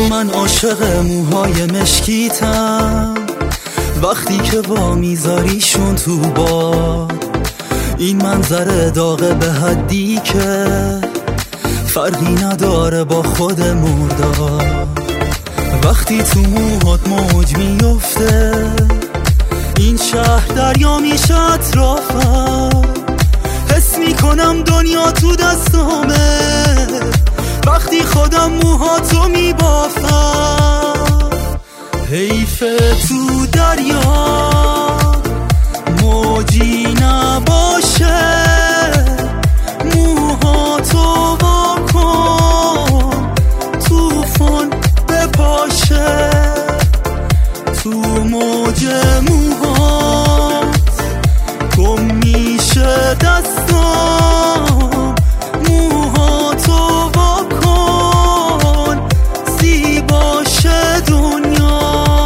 من عاشق موهای مشکیتم، وقتی که وا میذاریشون تو باد. این منظره داغه به حدی که فرقی نداره با خود مرداد. وقتی تو موهات موج میفته، این شهر دریا میشه اطرافم. حس میکنم دنیا تو دستامه وقتی خودم موهاتو میبافم. حیف تو دریا موجی نباشه، موهاتو واکن توفان بپاشه. تو موج موهات گم میشه دستام، موهاتو واکن زیباشه دنیا.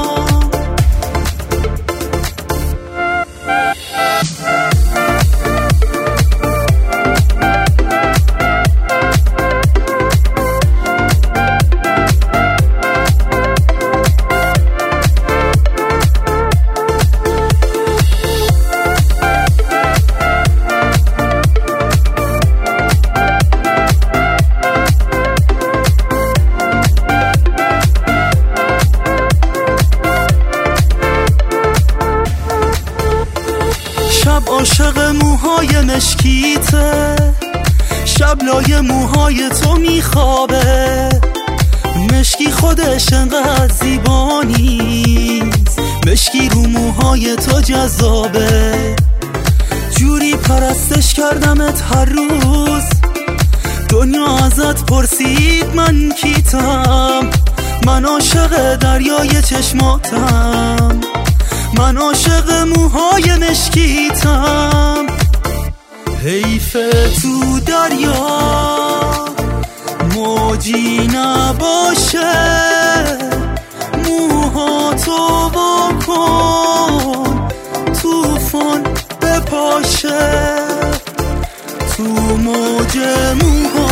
شب عاشق موهای مشکیته، شب لای موهای تو میخوابه. مشکی خودش انقدر زیبا نیست، مشکی رو موهای تو جذابه. جوری پرستش کردمت هر روز، دنیا ازت پرسید من کیتم. من عاشق دریای چشماتم، من عاشق موهای مشکیتم. حیف تو دریا موجی نباشه، موهاتو واکن توفان بپاشه. تو موج موها